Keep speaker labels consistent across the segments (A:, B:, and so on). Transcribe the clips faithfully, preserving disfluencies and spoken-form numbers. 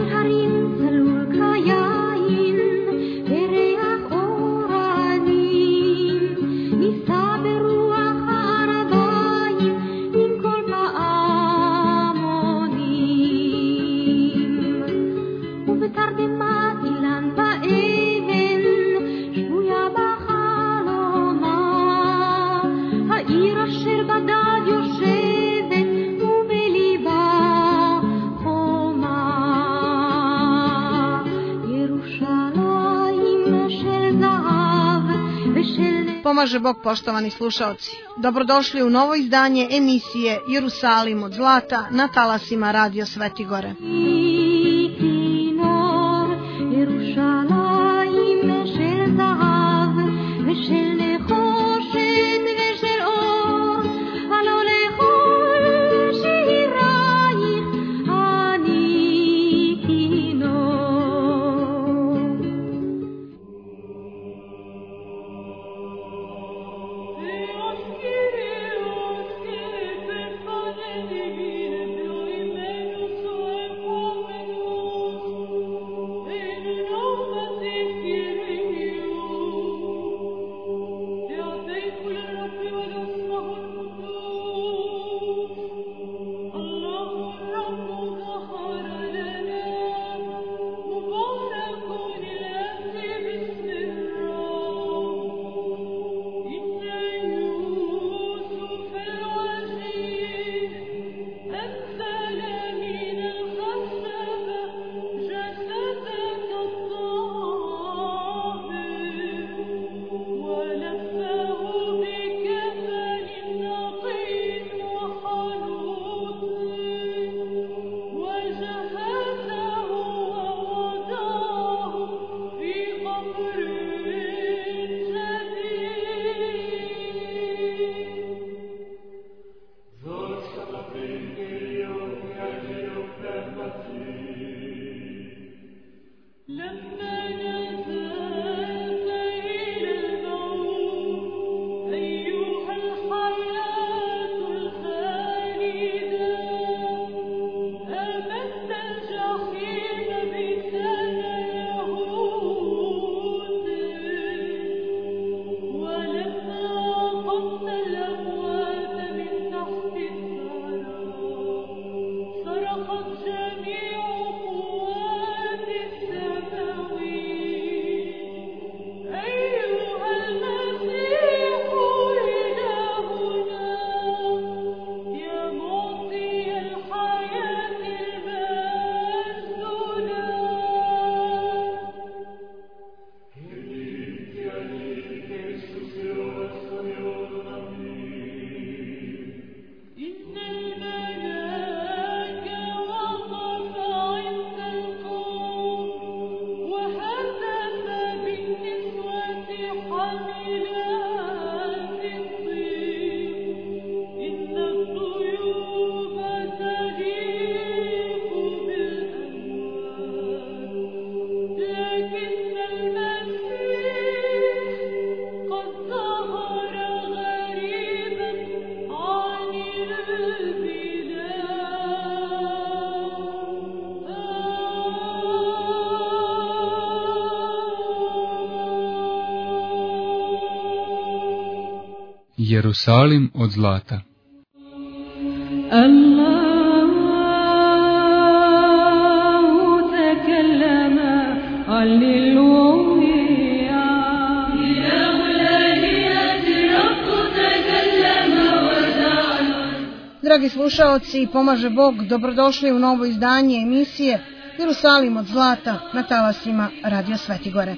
A: Pomaže Bog, poštovani slušaoci. Dobrodošli u novo izdanje emisije Jerusalim od zlata na talasima Radio Sveti Gore.
B: Jerusalim od zlata.
C: Allahu tekellama, alleluja.
A: Dragi slušaoci, pomaže Bog, dobrodošli u novo izdanje emisije Jerusalim od zlata na talasima Radio Sveti Gore.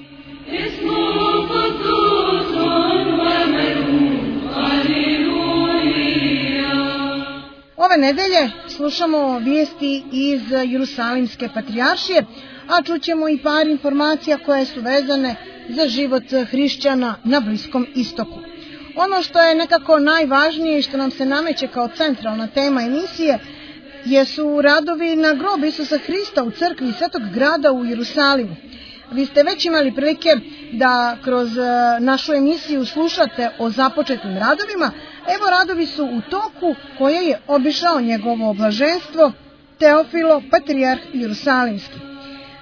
A: Ove nedelje slušamo vijesti iz Jerusalimske patrijaršije, a čućemo i par informacija koje su vezane za život hrišćana na Bliskom istoku. Ono što je nekako najvažnije i što nam se nameće kao centralna tema emisije jesu radovi na grob Isusa Hrista u crkvi Svetog grada u Jerusalimu. Vi ste već imali prilike da kroz našu emisiju slušate o započetim radovima. Evo, radovi su u toku koje je obišao njegovo oblaženstvo Teofilo, patrijarh Jerusalimski.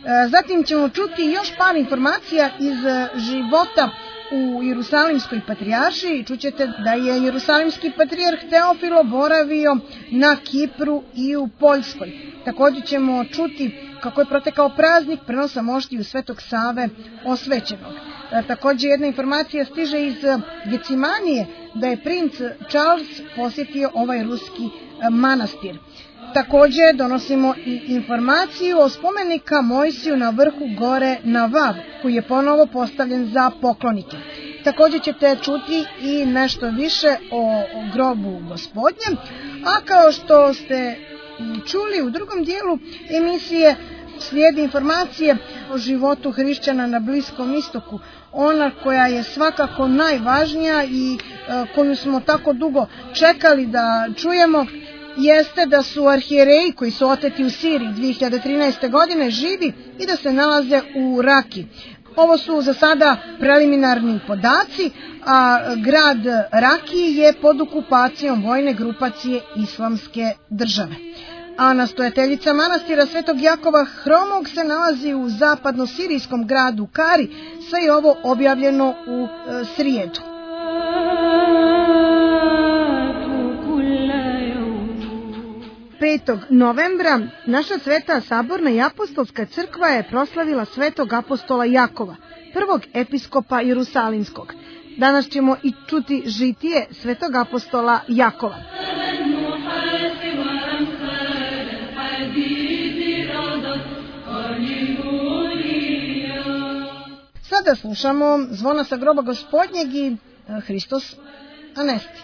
A: Zatim ćemo čuti još par informacija iz života u Jerusalimskoj patrijaršiji. Čućete da je Jerusalimski patrijarh Teofilo boravio na Kipru i u Poljskoj. Također ćemo čuti kako je protekao praznik prenosa moštiju Svetog Save osvećenog. Također jedna informacija stiže iz Gecimanije da je princ Charles posjetio ovaj ruski manastir. Također donosimo i informaciju o spomenika Mojsiju na vrhu gore Navav, koji je ponovo postavljen za poklonike. Također ćete čuti i nešto više o grobu Gospodnjem, a kao što ste čuli u drugom dijelu emisije slijedi informacije o životu hrišćana na Bliskom istoku, ona koja je svakako najvažnija i koju smo tako dugo čekali da čujemo, jeste da su arhijereji koji su oteti u Siriji dvije hiljade trinaeste. godine živi i da se nalaze u Raki. Ovo su za sada preliminarni podaci, a grad Raki je pod okupacijom vojne grupacije Islamske države. A nastojateljica manastira Svetog Jakova Hromog se nalazi u zapadno-sirijskom gradu Kari. Sve je ovo objavljeno u e, srijedu. petog novembra naša Sveta Saborna i Apostolska crkva je proslavila Svetog apostola Jakova, prvog episkopa Jerusalimskog. Danas ćemo i čuti žitije Svetog apostola Jakova. Sada slušamo zvona sa groba Gospodnjeg i Hristos Anesti.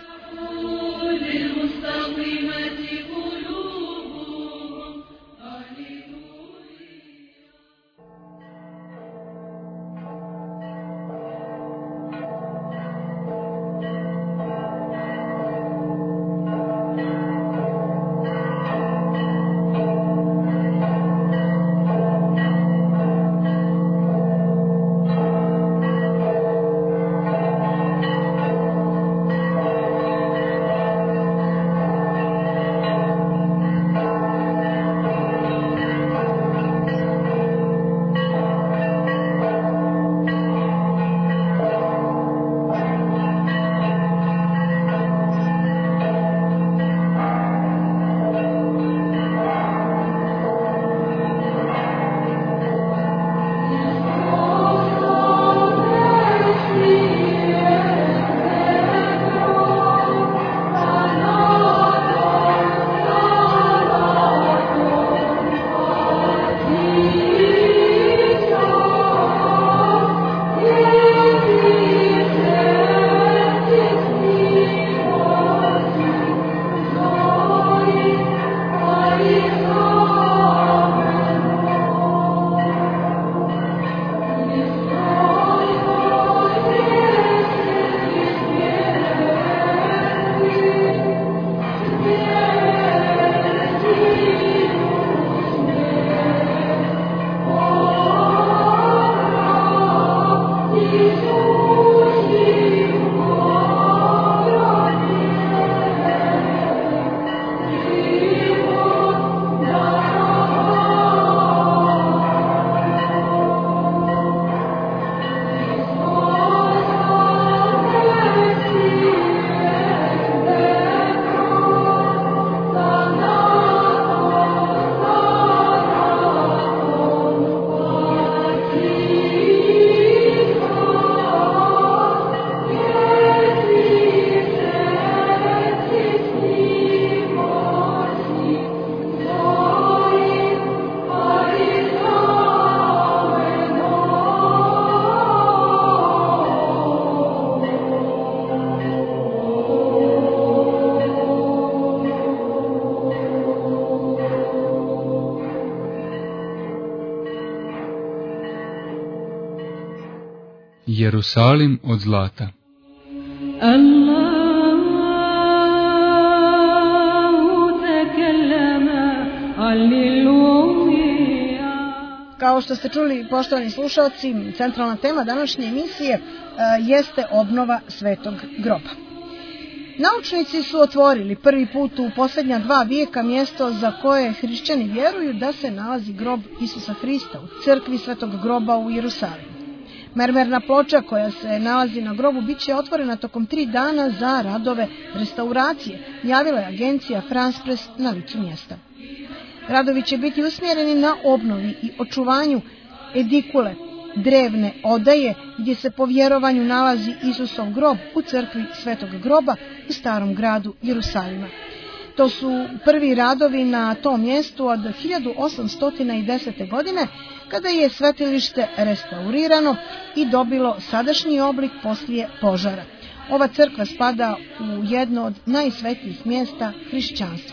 B: Jerusalim od zlata.
A: Kao što ste čuli, poštovani slušalci, centralna tema današnje emisije jeste obnova Svetog groba. Naučnici su otvorili prvi put u posljednja dva vijeka mjesto za koje hrišćani vjeruju da se nalazi grob Isusa Hrista u crkvi Svetog groba u Jerusalimu. Mermerna ploča koja se nalazi na grobu bit će otvorena tokom tri dana za radove restauracije, javila je agencija France Press na licu mjesta. Radovi će biti usmjereni na obnovi i očuvanju edikule, drevne odaje gdje se po vjerovanju nalazi Isusov grob u crkvi Svetog groba u starom gradu Jerusalima. To su prvi radovi na tom mjestu od hiljadu osamsto desete. godine, kada je svetilište restaurirano i dobilo sadašnji oblik poslije požara. Ova crkva spada u jedno od najsvetijih mjesta hrišćanstva.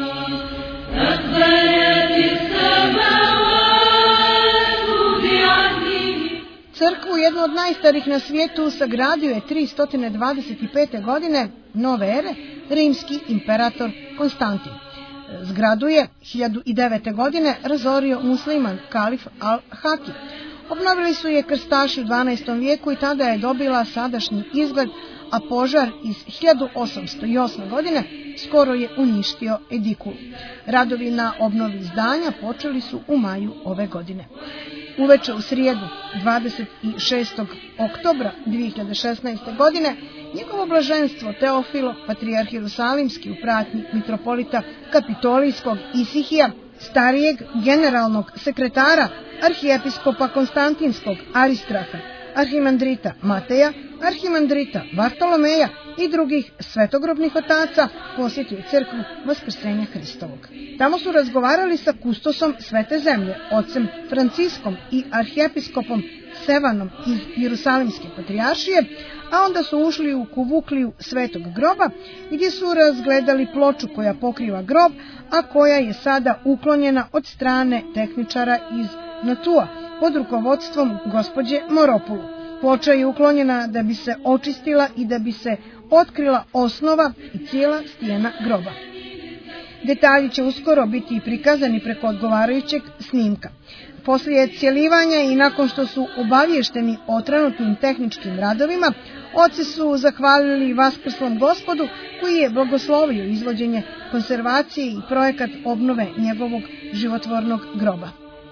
A: Crkvu, jednu od najstarijih na svijetu, sagradio je tristo dvadeset pete. godine nove ere rimski imperator Konstantin. Zgradu je hiljadu devete. godine razorio musliman kalif al-Haki. Obnovili su je krstaši u dvanaestom vijeku i tada je dobila sadašnji izgled, a požar iz hiljadu osamsto osme. godine skoro je uništio edikulu. Radovi na obnovi zdanja počeli su u maju ove godine. Uveče u srijedu, dvadeset šestog oktobra dvije hiljade šesnaeste. godine, njegovo blaženstvo Teofilo, patrijarh Jerusalimski u pratnji mitropolita Kapitolijskog Isihija, starijeg generalnog sekretara arhijepiskopa Konstantinskog Aristraha, arhimandrita Mateja, arhimandrita Vartolomeja i drugih svetogrobnih otaca posjetio crkvu Vaskrsenja Hristovog. Tamo su razgovarali sa kustosom Svete zemlje, ocem Franciskom i arhijepiskopom Sevanom iz Jerusalimske patrijaršije, a onda su ušli u kuvukliju Svetog groba gdje su razgledali ploču koja pokriva grob, a koja je sada uklonjena od strane tehničara iz Natua pod rukovodstvom gospođe Moropulu. Ploča je uklonjena da bi se očistila i da bi se otkrila osnova i cijela stijena groba. Detalji će uskoro biti prikazani preko odgovarajućeg snimka. Poslije cjelivanja i nakon što su obavješteni o trenutnim tehničkim radovima, oci su zahvalili Vaskrslom Gospodu koji je blagoslovio izvođenje konservacije i projekat obnove njegovog životvornog groba.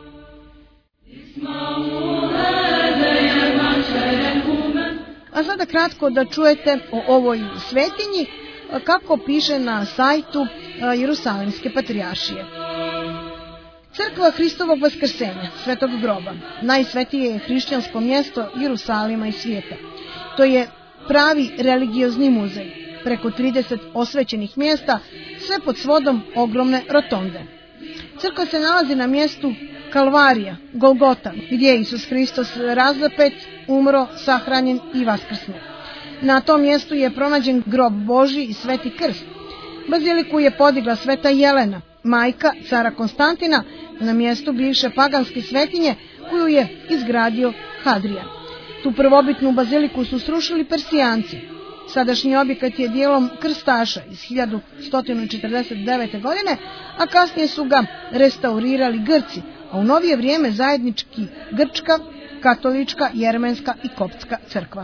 A: A sada kratko da čujete o ovoj svetinji kako piše na sajtu Jerusalimske patrijaršije. Crkva Hristovog Vaskrsenja, Svetog groba, najsvetije je hrišćansko mjesto Jerusalima i svijeta. To je pravi religiozni muzej, preko trideset osvećenih mjesta, sve pod svodom ogromne rotonde. Crkva se nalazi na mjestu Kalvarija, Golgota, gdje je Isus Hristos razapet, umro, sahranjen i vaskrsnuo. Na tom mjestu je pronađen grob Božji i Sveti krst. Baziliku je podigla Sveta Jelena, majka cara Konstantina, na mjestu bivše paganske svetinje koju je izgradio Hadrian. Tu prvobitnu baziliku su srušili Persijanci. Sadašnji objekat je dijelom krstaša iz hiljadu sto četrdeset devete. godine, a kasnije su ga restaurirali Grci, a u novije vrijeme zajednički grčka, katolička, jermenska i koptska crkva.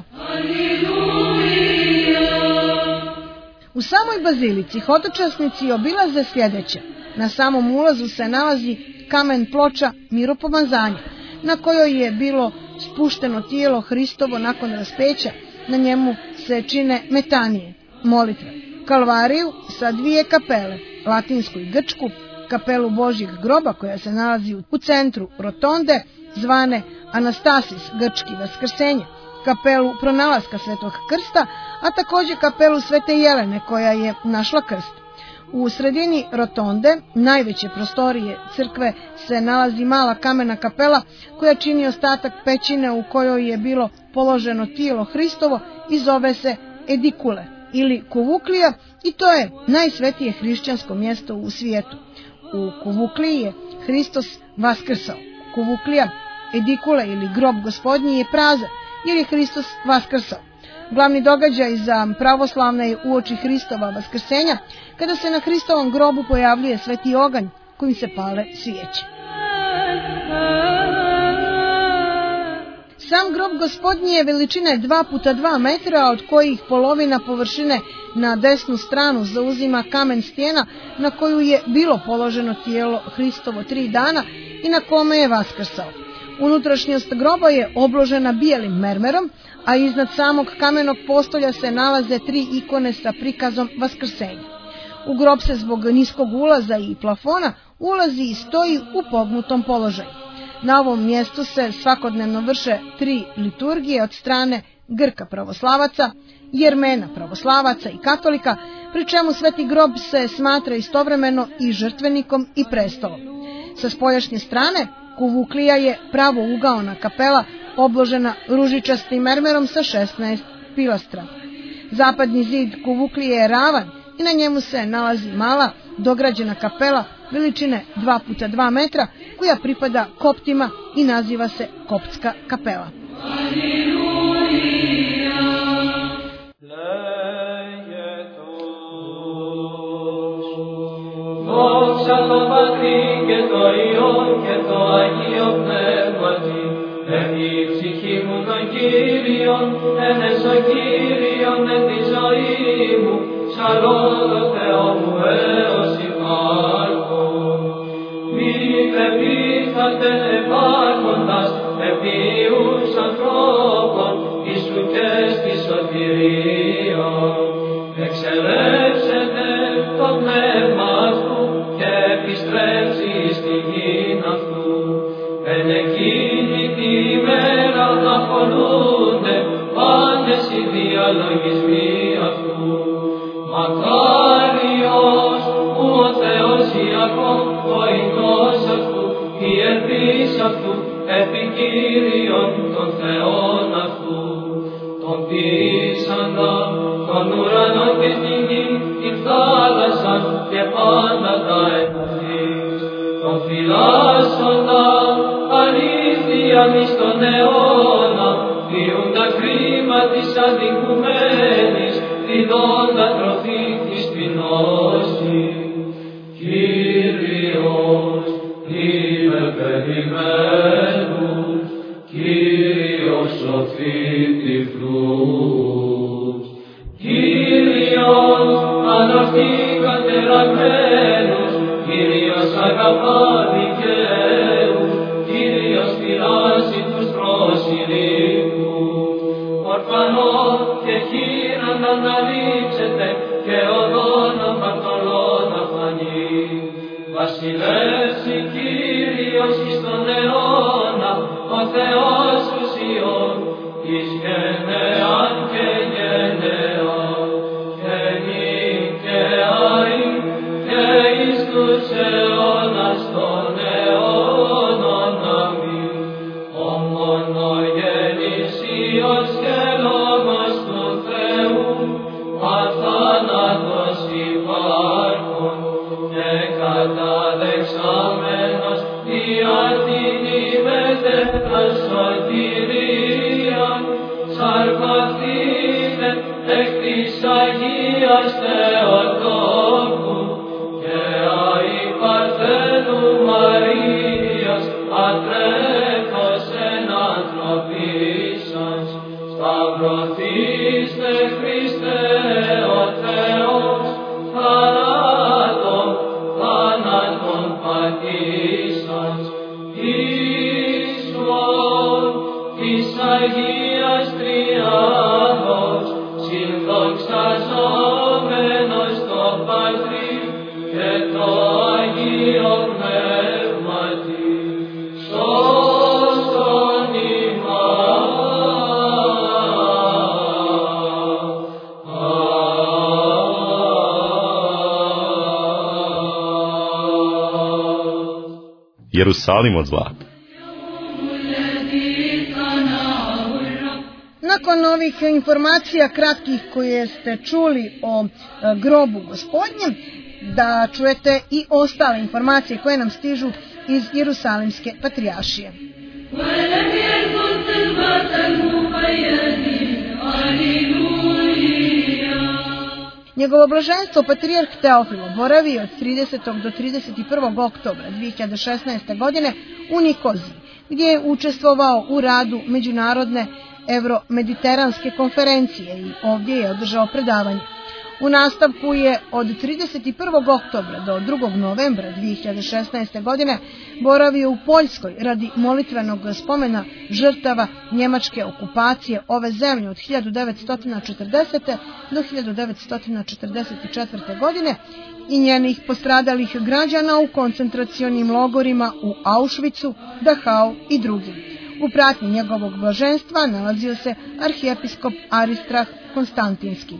A: U samoj bazilici hodočasnici obilaze sljedeće. Na samom ulazu se nalazi kamen ploča miropomazanja, na kojoj je bilo spušteno tijelo Hristovo nakon raspeća. Na njemu se čine metanije, molitve, kalvariju sa dvije kapele, latinsku i grčku, kapelu Božjeg groba koja se nalazi u centru rotonde, zvane Anastasis, grčki Vaskrsenje, kapelu pronalaska Svetog krsta, a također kapelu Svete Jelene koja je našla krst. U sredini rotonde, najveće prostorije crkve, se nalazi mala kamena kapela koja čini ostatak pećine u kojoj je bilo položeno tijelo Hristovo i zove se edikule ili kuvuklija, i to je najsvetije hrišćansko mjesto u svijetu. U kuvukliji je Hristos vaskrsao. Kuvuklija, edikule ili grob Gospodnji je prazan jer je Hristos vaskrsao. Glavni događaj za pravoslavne je uoči Hristova vaskrsenja, kada se na Hristovom grobu pojavljuje sveti oganj kojim se pale svijeće. Sam grob Grob Gospodnji je veličine dva puta dva metra, od kojih polovina površine na desnu stranu zauzima kamen stijena na koju je bilo položeno tijelo Hristovo tri dana i na kome je vaskrsao. Unutrašnjost groba je obložena bijelim mermerom, a iznad samog kamenog postolja se nalaze tri ikone sa prikazom vaskrsenja. U grob se zbog niskog ulaza i plafona ulazi i stoji u pognutom položaju. Na ovom mjestu se svakodnevno vrše tri liturgije od strane Grka pravoslavaca, Jermena pravoslavaca i katolika, pri čemu sveti grob se smatra istovremeno i žrtvenikom i prestolom. Sa spoljašnje strane Kuvuklija je pravougaona kapela obložena ružičastim mermerom sa šesnaest pilastra. Zapadni zid Kuvuklije je ravan i na njemu se nalazi mala dograđena kapela veličine dva puta dva metra koja pripada koptima i naziva se Koptska kapela.
D: Δόξα το Πατρί και το Υιόν και το Αγίο Πνεύματι, εν η ψυχή μου τον Κύριον, εν έσω Κύριον εν τη ζωή μου, ψαλώ το Θεό μου έως υπάρχω. Μη πεπίθατε υπάρχοντας επίους ανθρώπων, εις ουκές τη σωτηρία. Εξελεύσετε το πνεύμα αυτού και επιστρέψει στη γην αυτού. Εν εκείνη τη μέρα να φωνούνται πάντες οι διαλογισμοί αυτού. Μακάριος που ο Θεός Ιακώβ, βοηθός αυτού, η ελπίς αυτού, επί Κύριον των Θεών αυτού. Τον πείσαντα, τον ουρανό και την γη, την θάλασσα και πάντα τα εποχής. Τον φυλάσσοντα, αλήθεια εις τον αιώνα, διούντα κρίμα της αδικουμένης, διδόντα τροφή της πεινώσης. Κύριος, υπερπερημένους, Κύριος σωθεί τυφλούς. Κύριος, ανορθή κατεραγμένους, Κύριος αγαπά δικαίους, Κύριος φυλάσσει τους προσιλίκους. Ορφανό και χείραν να αναλείψετε και οδόν αμαρτωλών να φανεί. Βασιλεύσει Κύριος εις τον αιώνα, ο Θεός ουσιών, εις γενεάν και γενεάν, και νυν και αΐ, και εις τους αιώνας των αιώνων. Αμήν. Ο μονογενής Υιός και Λόγος του Θεού, αθάνατος υπάρχων, και καταδεξάμενος δια την ημετέραν σωτηρίαν, σαρκωθείτε εκ της Αγίας Θεοτόκου και αη Παρθένου Μαρίας, ατρέχος εν ανθρωπίσας, σταυρωθήστε Χριστέ ο Θεός, θανάτων, θάνατον πατήσας, Ιησουόν της Αγίας Τριάδος, συνδοξαζόμενος το Πατρί και το Αγίο Πνεύματι, σώσον ημάς.
E: Jerusalim od zlata.
A: Nakon ovih informacija kratkih koje ste čuli o e, grobu Gospodnjem, da čujete i ostale informacije koje nam stižu iz Jerusalimske patrijaršije. Njegovo blaženstvo patrijarh Teofilo boravio od tridesetog do trideset prvog oktobra dvije hiljade šesnaeste godine u Nikoziji, gdje je učestvovao u radu Međunarodne Evromediteranske konferencije i ovdje je održao predavanje. U nastavku je od trideset prvog oktobra do drugog novembra dvije hiljade šesnaeste. godine boravio u Poljskoj radi molitvenog spomena žrtava njemačke okupacije ove zemlje od hiljadu devetsto četrdesete. do hiljadu devetsto četrdeset četvrte. godine i njenih postradalih građana u koncentracionim logorima u Auschwitzu, Dachau i drugim. U pratnji njegovog blaženstva nalazio se arhijepiskop Aristrah Konstantinski.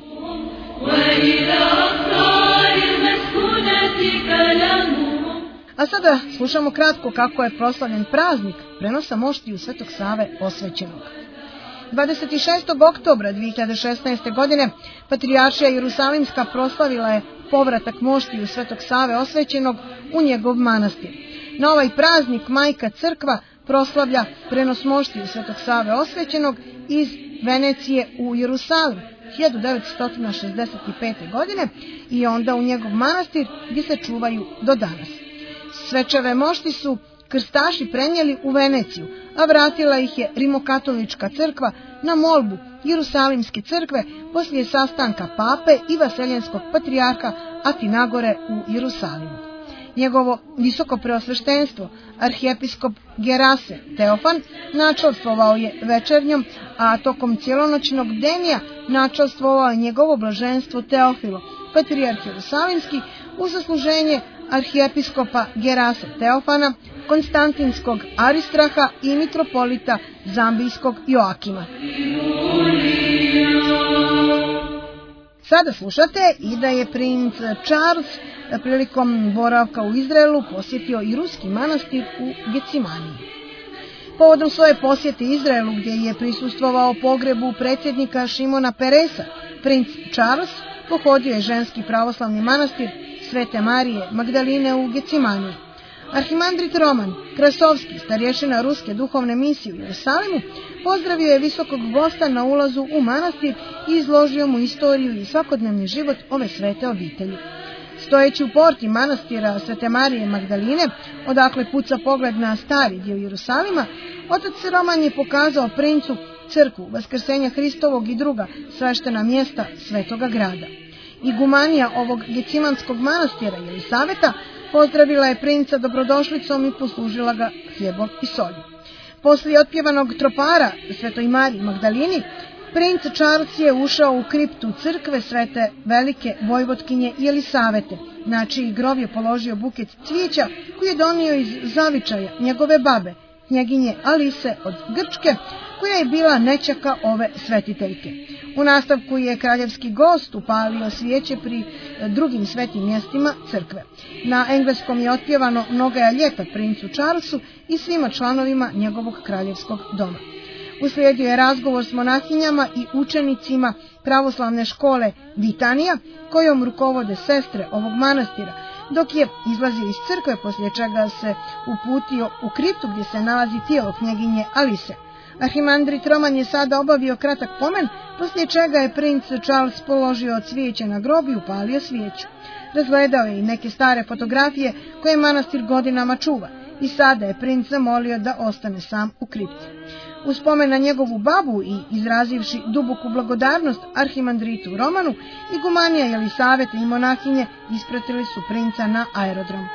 A: A sada slušamo kratko kako je proslavljen praznik prenosa moštiju Svetog Save osvećenog. dvadeset šestog oktobra dvije hiljade šesnaeste. godine Patrijaršija Jerusalimska proslavila je povratak moštiju Svetog Save osvećenog u njegov manastir. Na ovaj praznik Majka Crkva proslavlja prenos moštiju Svetog Save osvećenog iz Venecije u Jerusalim hiljadu devetsto šezdeset pete. godine i onda u njegov manastir gdje se čuvaju do danas. Svečave mošti su krstaši prenijeli u Veneciju, a vratila ih je Rimokatolička crkva na molbu Jerusalimske crkve poslije sastanka pape i vaseljenskog patrijarha Atinagore u Jerusalimu. Njegovo visoko preosveštenstvo, arhijepiskop Gerase Teofan, načastvovao je večernjom, a tokom cijelonoćnog denija načastvovao je njegovo blaženstvo Teofilo, patrijarh Jerusalimski, u zasluženje arhijepiskopa Gerase Teofana, Konstantinskog Aristraha i mitropolita Zambijskog Joakima. Sada slušate i da je princ Charles prilikom boravka u Izraelu posjetio i ruski manastir u Gecimaniji. Povodom svoje posjete Izraelu, gdje je prisustvovao pogrebu predsjednika Šimona Peresa, princ Charles pohodio je ženski pravoslavni manastir Svete Marije Magdaline u Gecimaniji. Arhimandrit Roman Krasovski, starješina ruske duhovne misije u Jerusalimu, pozdravio je visokog gosta na ulazu u manastir i izložio mu istoriju i svakodnevni život ove svete obitelji. Stojeći u porti manastira Svete Marije Magdaline, odakle puca pogled na stari dio Jerusalima, otac Roman je pokazao princu crkvu Vaskrsenja Hristovog i druga sveštena mjesta svetoga grada. Igumanija ovog gecimanskog manastira Jelisaveta pozdravila je princa dobrodošlicom i poslužila ga hljebom i solju. Poslije otpjevanog tropara Svetoj Mariji Magdalini, princ Charles je ušao u kriptu crkve Svete Velike Vojvotkinje Jelisavete, na čiji grob je položio buket cvijeća koji je donio iz zavičaja njegove babe, knjeginje Alise od Grčke, koja je bila nećaka ove svetiteljke. U nastavku je kraljevski gost upalio svijeće pri drugim svetim mjestima crkve. Na engleskom je otpjevano Mnogaja ljeta princu Charlesu i svima članovima njegovog kraljevskog doma. Uslijedio je razgovor s monahinjama i učenicima pravoslavne škole Vitanija, kojom rukovode sestre ovog manastira, dok je izlazio iz crkve, poslije čega se uputio u kriptu gdje se nalazi tijelo knjeginje Alise. Arhimandrit Roman je sada obavio kratak pomen, poslije čega je princ Charles položio cvijeće na grob i upalio svijeću. Razgledao je i neke stare fotografije koje manastir godinama čuva i sada je princ zamolio da ostane sam u kripti. U spomen na njegovu babu i izrazivši duboku blagodarnost arhimandritu Romanu, igumanija Jelisavete i monahinje ispratili su princa na aerodrom.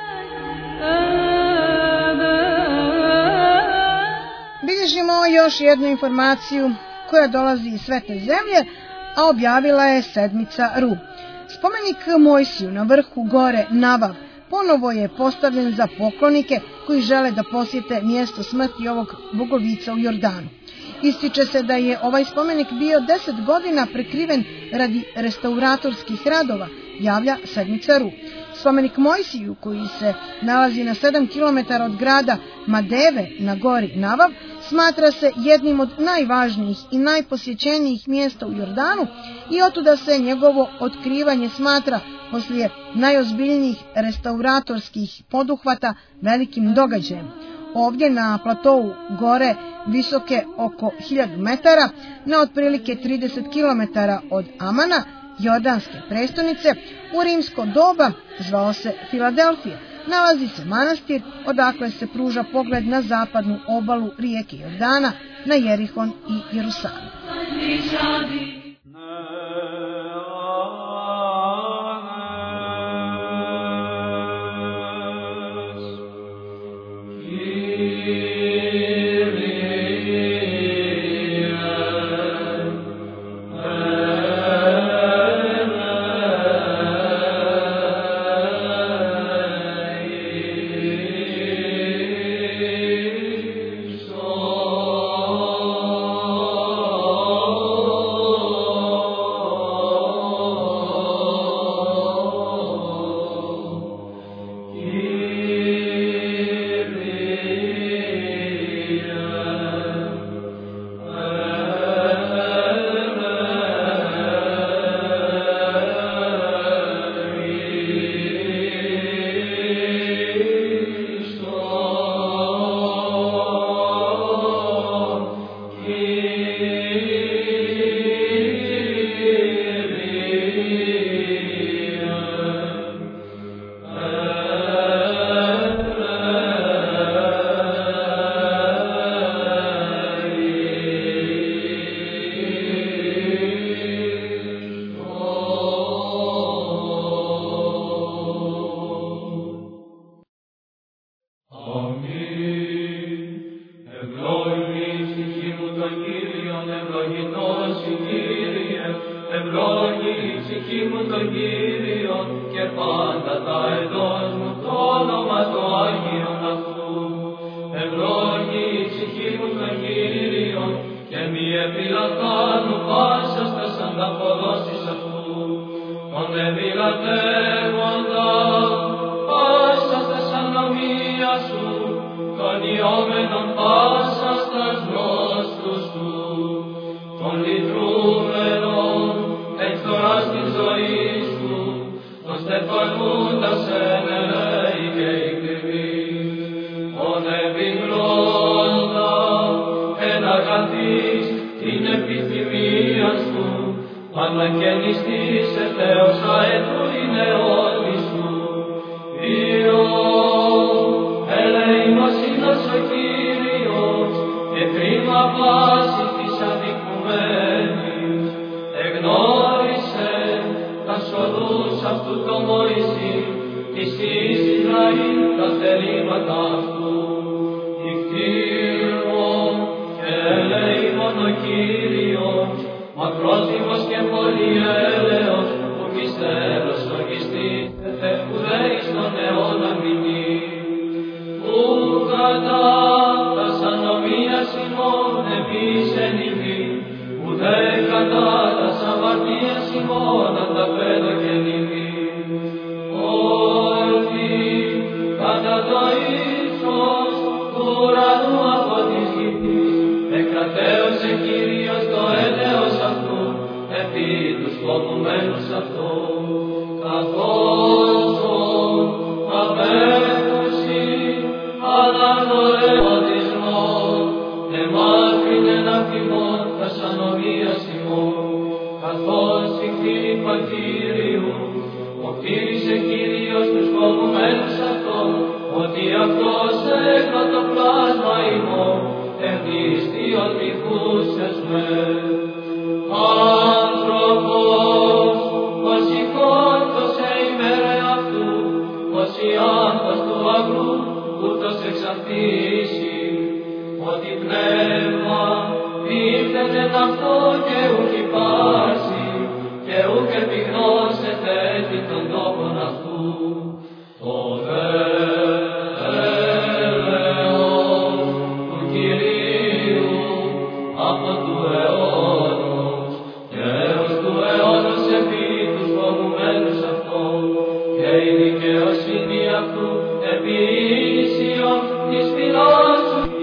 A: Bilježimo još jednu informaciju koja dolazi iz Svete zemlje, a objavila je sedmica Ru. Spomenik Mojsiju na vrhu gore Navav ponovo je postavljen za poklonike koji žele da posjete mjesto smrti ovog bogovica u Jordanu. Ističe se da je ovaj spomenik bio deset godina prekriven radi restauratorskih radova, javlja sedmica Ru. Spomenik Mojsiju, koji se nalazi na sedam kilometara od grada Madeve na gori Navav, smatra se jednim od najvažnijih i najposjećenijih mjesta u Jordanu i otuda se njegovo otkrivanje smatra poslije najozbiljnijih restauratorskih poduhvata velikim događajem. Ovdje na platovu gore visoke oko hiljadu metara, na otprilike trideset kilometara od Amana, jordanske prestonice, u rimsko doba zvao se Filadelfija, nalazi se manastir odakle se pruža pogled na zapadnu obalu rijeke Jordana, na Jerihon i Jerusalim.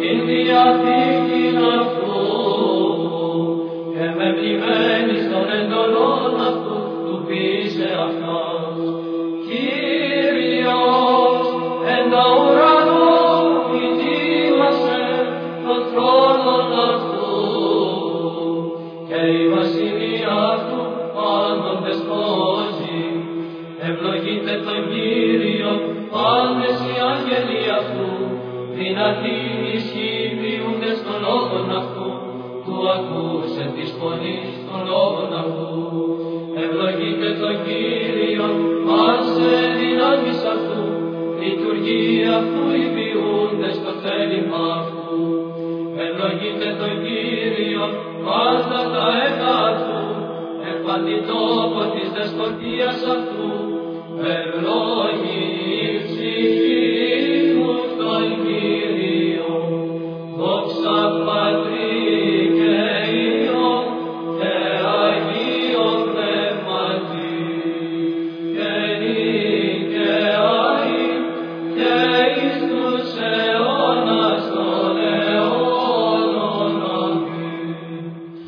D: Και με πλημμένεις τον εντό την ισχύ ποιούνται στον λόγον αυτού, του ακούσε της φωνής των λόγων αυτού. Ευλογείτε τον Κύριο, άσε δυνάμεις αυτού, λειτουργία αυτού οι ποιούνται στο θέλημα αυτού. Ευλογείτε τον Κύριο, πάντα τα έργα αυτού, επάντη τόπο της δεσποτείας αυτού. Ευλόγη η ψυχή μου τον Κύριο, δόξα Πατρί και Υιό και Αγίο Πνεύματι, και νυν και αεί και εις τους αιώνας των αιώνων. Αμήν.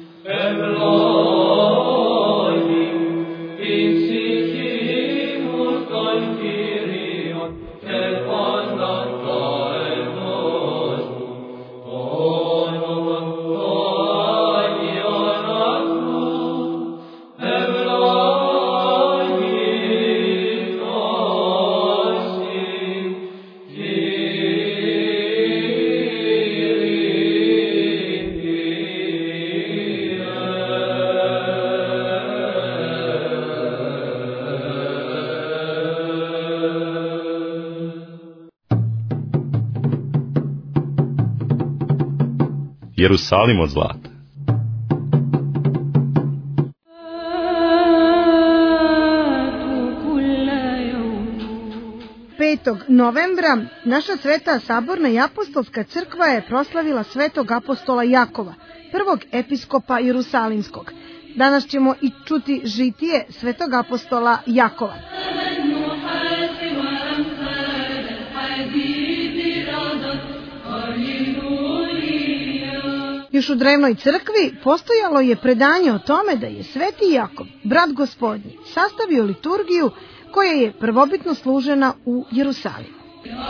D: Ευλόγη η ψυχή μου τον Κύριο και πάντα το εντός μου, το όνομα το Άγιον αυτού. Ευλόγητος η
E: Jerusalim od zlata.
A: petog novembra naša Sveta Saborna i Apostolska crkva je proslavila svetog apostola Jakova, prvog episkopa Jerusalimskog. Danas ćemo i čuti žitije svetog apostola Jakova. Još u drevnoj crkvi postojalo je predanje o tome da je sveti Jakov, brat Gospodnji, sastavio liturgiju koja je prvobitno služena u Jerusalimu.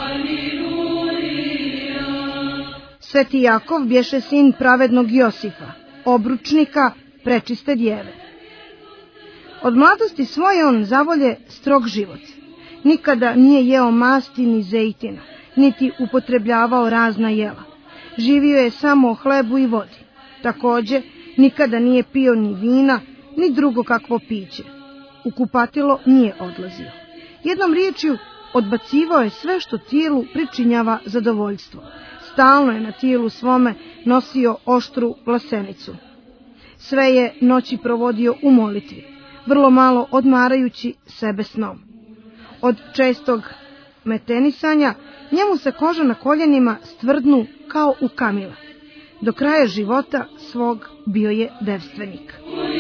A: Sveti Jakov bješe sin pravednog Josifa, obručnika prečiste djeve. Od mladosti svoje on zavolje strog život. Nikada nije jeo masti ni zejtina, niti upotrebljavao razna jela. Živio je samo o hlebu i vodi. Također, nikada nije pio ni vina, ni drugo kakvo piće. U kupatilo nije odlazio. Jednom riječju, odbacivao je sve što tijelu pričinjava zadovoljstvo. Stalno je na tijelu svome nosio oštru vlasenicu. Sve je noći provodio u molitvi, vrlo malo odmarajući sebe snom. Od čestog metenisanja njemu se koža na koljenima stvrdnu kao u kamile. Do kraja života svog bio je devstvenik.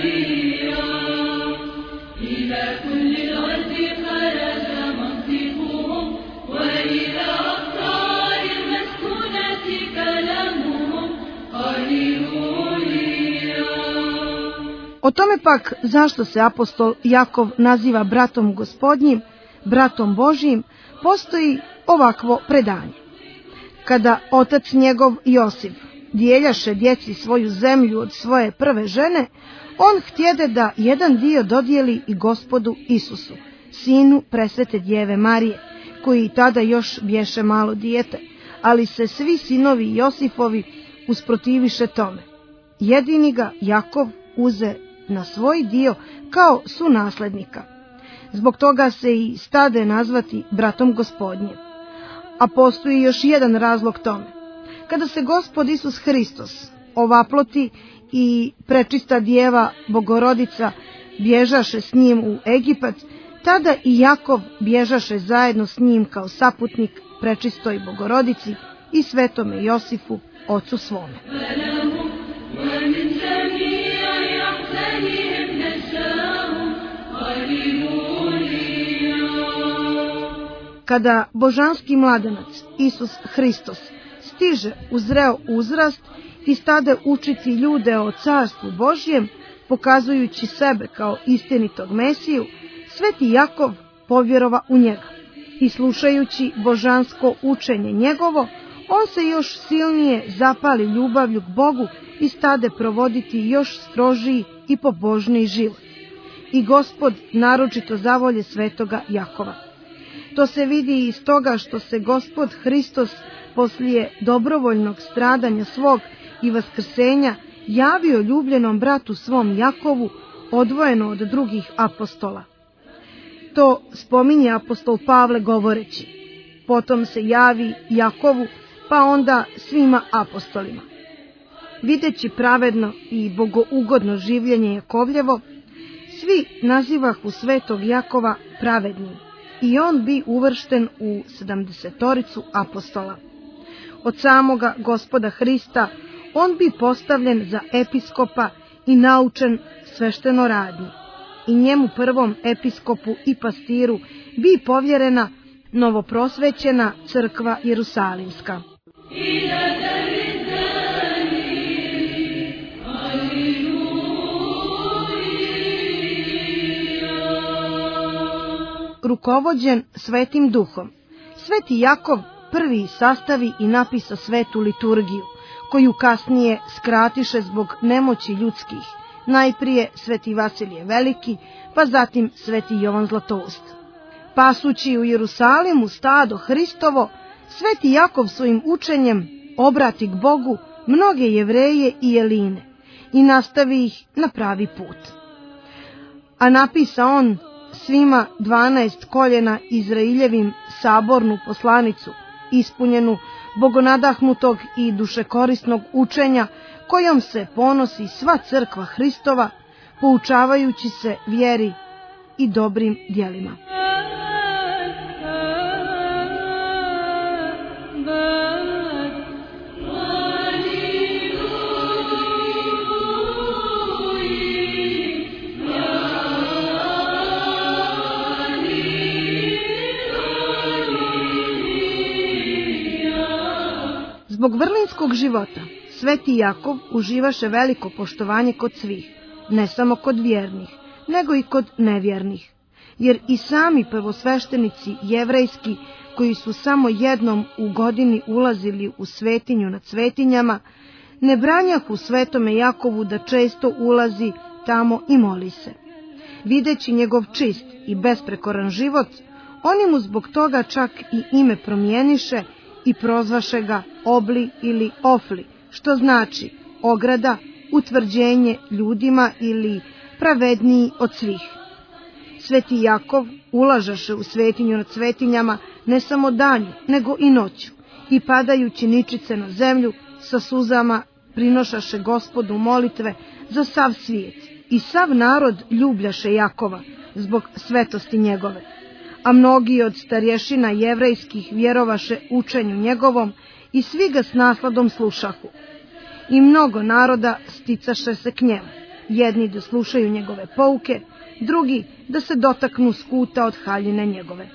A: O tome pak zašto se apostol Jakov naziva bratom Gospodnjim, bratom Božijim, postoji ovakvo predanje. Kada otac njegov Josif dijeljaše djeci svoju zemlju od svoje prve žene, on htjede da jedan dio dodijeli i Gospodu Isusu, sinu presvete djeve Marije, koji tada još bješe malo dijete, ali se svi sinovi Josifovi usprotiviše tome. Jedini ga Jakov uze na svoj dio kao sunaslednika. Zbog toga se i stade nazvati bratom Gospodnjim. A postoji još jedan razlog tome. Kada se Gospod Isus Hristos ovaploti i prečista djeva Bogorodica bježaše s njim u Egipat, tada i Jakov bježaše zajedno s njim kao saputnik prečistoj Bogorodici i svetome Josifu, ocu svome. Kada božanski mladenac Isus Hristos stiže u zreo uzrast i stade učiti ljude o carstvu Božjem, pokazujući sebe kao istinitog Mesiju, sveti Jakov povjerova u njega. I slušajući božansko učenje njegovo, on se još silnije zapali ljubavlju k Bogu i stade provoditi još strožiji i pobožniji život. I Gospod naročito zavolje svetoga Jakova. To se vidi iz toga što se Gospod Hristos poslije dobrovoljnog stradanja svog i vaskrsenja javio ljubljenom bratu svom Jakovu, odvojeno od drugih apostola. To spominje apostol Pavle govoreći: potom se javi Jakovu, pa onda svima apostolima. Videći pravedno i bogougodno življenje Jakovljevo, svi nazivahu svetog Jakova pravednim, i on bi uvršten u sedamdesetoricu apostola. Od samoga Gospoda Hrista on bi postavljen za episkopa i naučen sveštenoradnji, i njemu prvom episkopu i pastiru bi povjerena novoprosvećena crkva Jerusalimska. Rukovođen Svetim Duhom, Sveti Jakov prvi sastavi i napisa svetu liturgiju, koju kasnije skratiše zbog nemoći ljudskih, najprije Sveti Vasilije Veliki, pa zatim Sveti Jovan Zlatoust. Pasući u Jerusalimu stado Hristovo, Sveti Jakov svojim učenjem obrati k Bogu mnoge Jevreje i Jeline i nastavi ih na pravi put. A napisa on svima dvanaest koljena Izraeljevim sabornu poslanicu, ispunjenu bogonadahnutog i dušekorisnog učenja, kojom se ponosi sva crkva Hristova, poučavajući se vjeri i dobrim djelima. Zbog vrlinskog života, Sveti Jakov uživaše veliko poštovanje kod svih, ne samo kod vjernih, nego i kod nevjernih, jer i sami prvosveštenici jevrejski, koji su samo jednom u godini ulazili u svetinju nad svetinjama, ne branjahu Svetome Jakovu da često ulazi tamo i moli se. Videći njegov čist i besprekoran život, oni mu zbog toga čak i ime promijeniše i prozvaše ga Obli ili Ofli, što znači ograda, utvrđenje ljudima ili pravedniji od svih. Sveti Jakov ulažaše u svetinju nad svetinjama ne samo danju, nego i noću, i padajući ničice na zemlju, sa suzama prinošaše Gospodu molitve za sav svijet, i sav narod ljubljaše Jakova zbog svetosti njegove. A mnogi od starješina jevrejskih vjerovaše učenju njegovom i svi ga s nasladom slušahu. I mnogo naroda sticaše se k njemu, jedni da slušaju njegove pouke, drugi da se dotaknu skuta od haljine njegove.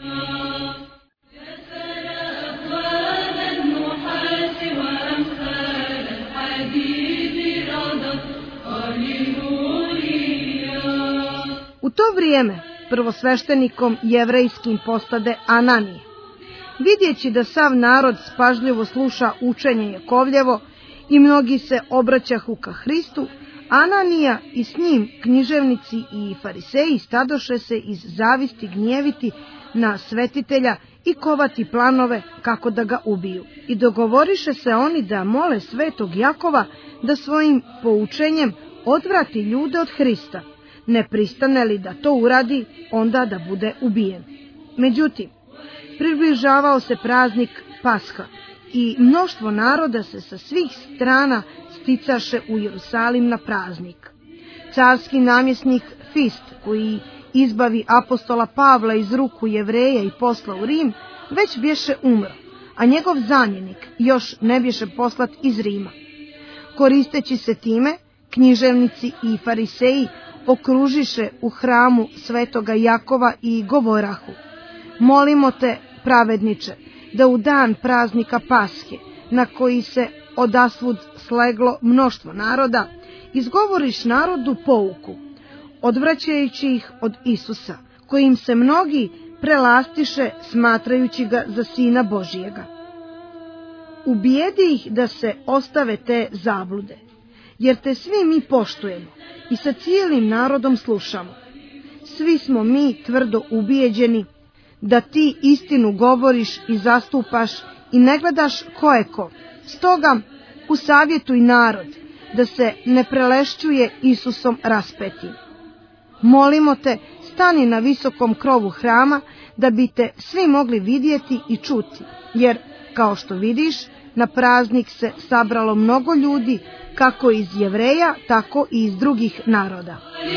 A: U to vrijeme prvosveštenikom jevrejskim postade Ananije. Vidjeći da sav narod spažljivo sluša učenje Jakovljevo i mnogi se obraćahu ka Hristu, Ananija i s njim književnici i fariseji stadoše se iz zavisti gnjeviti na svetitelja i kovati planove kako da ga ubiju. I dogovoriše se oni da mole svetog Jakova da svojim poučenjem odvrati ljude od Hrista. Ne pristane li da to uradi, onda da bude ubijen. Međutim, približavao se praznik Pasha i mnoštvo naroda se sa svih strana sticaše u Jerusalim na praznik. Carski namjesnik Fist, koji izbavi apostola Pavla iz ruku Jevreja i posla u Rim, već bješe umro, a njegov zamjenik još ne bješe poslat iz Rima. Koristeći se time, književnici i fariseji okružiše u hramu svetoga Jakova i govorahu: molimo te, pravedniče, da u dan praznika Pashe, na koji se odasvud sleglo mnoštvo naroda, izgovoriš narodu pouku, odvraćajući ih od Isusa, kojim se mnogi prelastiše smatrajući ga za Sina Božijega. Ubijedi ih da se ostave te zablude, jer te svi mi poštujemo i sa cijelim narodom slušamo. Svi smo mi tvrdo ubijeđeni da ti istinu govoriš i zastupaš i ne gledaš ko je ko. Stoga usavjetuj narod da se ne prelešćuje Isusom raspetim. Molimo te, stani na visokom krovu hrama da bi te svi mogli vidjeti i čuti, jer, kao što vidiš, na praznik se sabralo mnogo ljudi, kako iz Jevreja, tako i iz drugih naroda.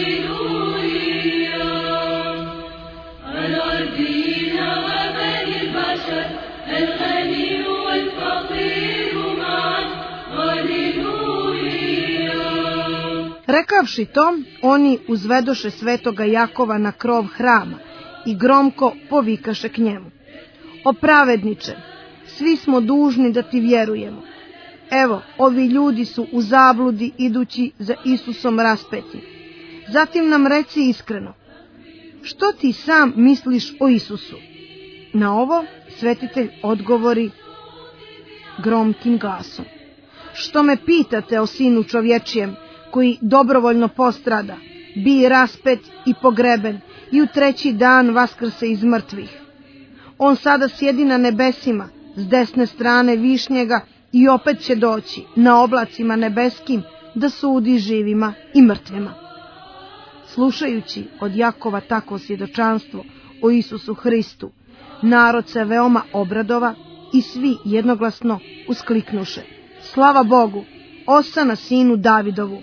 A: Rekavši to, oni uzvedoše svetoga Jakova na krov hrama i gromko povikaše k njemu: O pravedniče, svi smo dužni da ti vjerujemo. Evo, ovi ljudi su u zabludi idući za Isusom raspetim. Zatim nam reci iskreno, što ti sam misliš o Isusu? Na ovo svetitelj odgovori gromkim glasom: Što me pitate o sinu čovječijem, koji dobrovoljno postrada, bi raspet i pogreben i u treći dan vaskrse iz mrtvih. On sada sjedi na nebesima, s desne strane višnjega, i opet će doći na oblacima nebeskim da sudi živima i mrtvima. Slušajući od Jakova takvo svjedočanstvo o Isusu Hristu, narod se veoma obradova i svi jednoglasno uskliknuše: Slava Bogu, osana sinu Davidovu.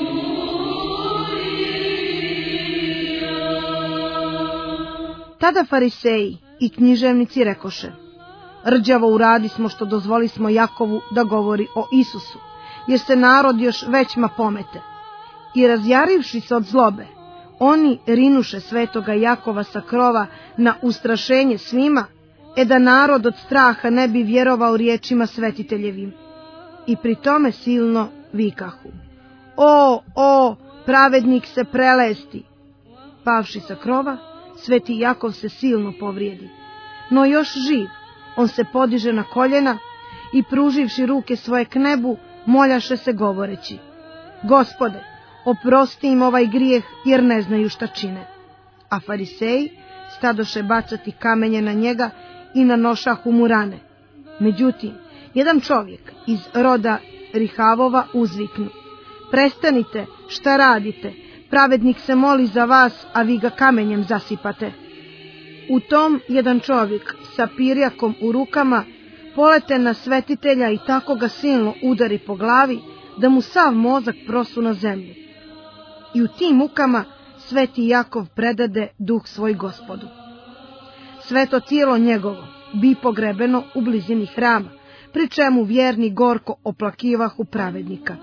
A: Tada fariseji i književnici rekoše: Rđavo uradismo što dozvolismo Jakovu da govori o Isusu, jer se narod još većma pomete. I razjarivši se od zlobe, oni rinuše svetoga Jakova sa krova na ustrašenje svima, e da narod od straha ne bi vjerovao riječima svetiteljevim. I pri tome silno vikahu: O, o, pravednik se prelesti! Pavši sa krova, sveti Jakov se silno povrijedi. No još živ, on se podiže na koljena i pruživši ruke svoje k nebu, moljaše se govoreći: Gospode, oprosti im ovaj grijeh, jer ne znaju šta čine. A fariseji stadoše bacati kamenje na njega i nanošahu mu rane. Međutim, jedan čovjek iz roda Rihavova uzviknu: Prestanite, šta radite? Pravednik se moli za vas, a vi ga kamenjem zasipate. U tom jedan čovjek sa pirjakom u rukama polete na svetitelja i tako ga silno udari po glavi da mu sav mozak prosu na zemlju. I u tim mukama sveti Jakov predade duh svoj Gospodu. Sveto tijelo njegovo bi pogrebeno u blizini hrama, pri čemu vjerni gorko oplakivahu pravednika.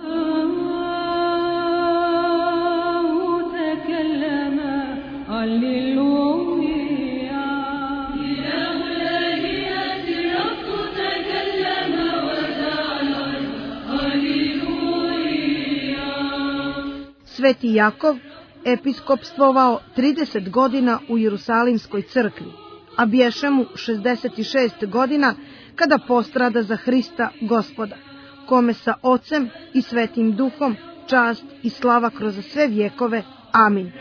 A: Sveti Jakov episkopstvovao trideset godina u Jerusalimskoj crkvi, a bješe mu šezdeset šest godina kada postrada za Hrista Gospoda, kome sa Ocem i Svetim Duhom čast i slava kroz sve vjekove. Amin.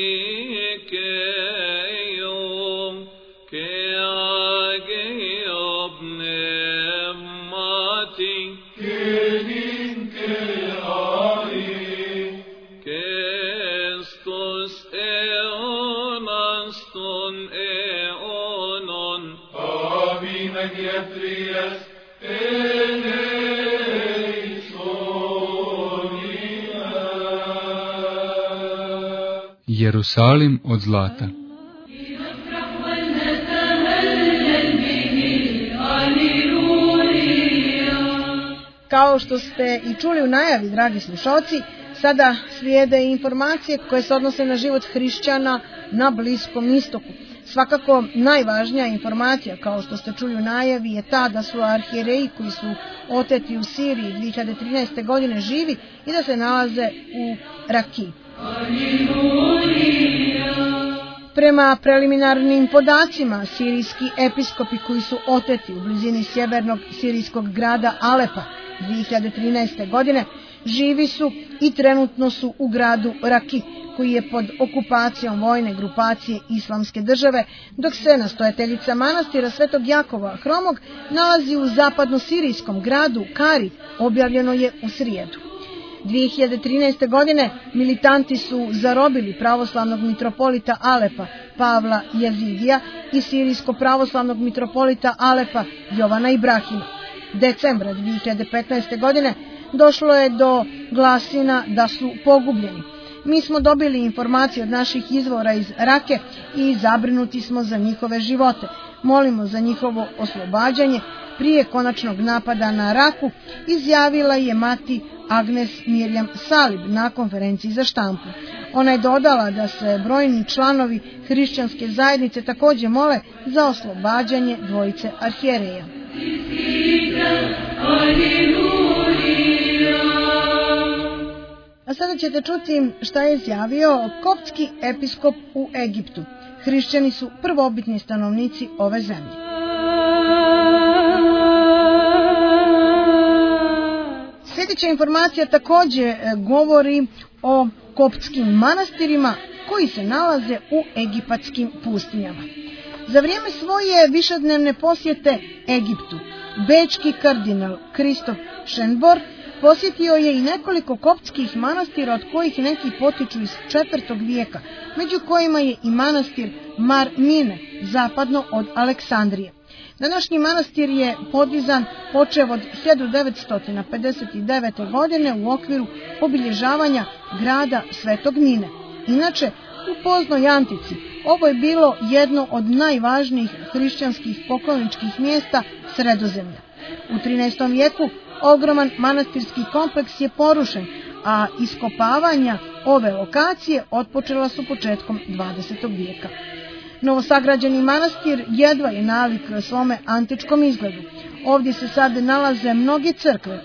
B: Jerusalim od zlata.
A: Kao što ste i čuli u najavi, dragi slušalci, sada slijede informacije koje se odnose na život hrišćana na Bliskom istoku. Svakako najvažnija informacija, kao što ste čuli u najavi, je ta da su arhijereji koji su oteti u Siriji dvije hiljade trinaeste. godine živi i da se nalaze u Rakiji. Prema preliminarnim podacima, sirijski episkopi koji su oteti u blizini sjevernog sirijskog grada Alepa dvije hiljade trinaeste. godine živi su i trenutno su u gradu Raki, koji je pod okupacijom vojne grupacije Islamske države, dok se nastojateljica manastira Svetog Jakova Hromog nalazi u zapadno-sirijskom gradu Kari, objavljeno je u srijedu. dvije hiljade trinaeste. godine militanti su zarobili pravoslavnog mitropolita Alepa Pavla Jezidija i sirijsko-pravoslavnog mitropolita Alepa Jovana Ibrahima. Decembra dvije hiljade petnaeste. godine došlo je do glasina da su pogubljeni. Mi smo dobili informacije od naših izvora iz Rake i zabrinuti smo za njihove živote. Molimo za njihovo oslobađanje prije konačnog napada na Raku, izjavila je mati Agnes Mirjam Salib na konferenciji za štampu. Ona je dodala da se brojni članovi hrišćanske zajednice također mole za oslobađanje dvojice arhijereja. A sada ćete čuti šta je izjavio koptski episkop u Egiptu. Hrišćani su prvobitni stanovnici ove zemlje. Sljedeća informacija također govori o koptskim manastirima koji se nalaze u egipatskim pustinjama. Za vrijeme svoje višednevne posjete Egiptu, bečki kardinal Kristof Šenbor posjetio je i nekoliko koptskih manastira, od kojih neki potiču iz četvrtog vijeka, među kojima je i manastir Mar Mine, zapadno od Aleksandrije. Današnji manastir je podizan počev od hiljadu devetsto pedeset devete. godine u okviru obilježavanja grada Svetog Mine. Inače, u poznoj antici ovo je bilo jedno od najvažnijih hrišćanskih pokloničkih mjesta Sredozemlja. U trinaestom vijeku ogroman manastirski kompleks je porušen, a iskopavanja ove lokacije otpočela su početkom dvadesetog vijeka. Novosagrađeni manastir jedva je nalik svome antičkom izgledu. Ovdje se sad nalaze mnoge crkve,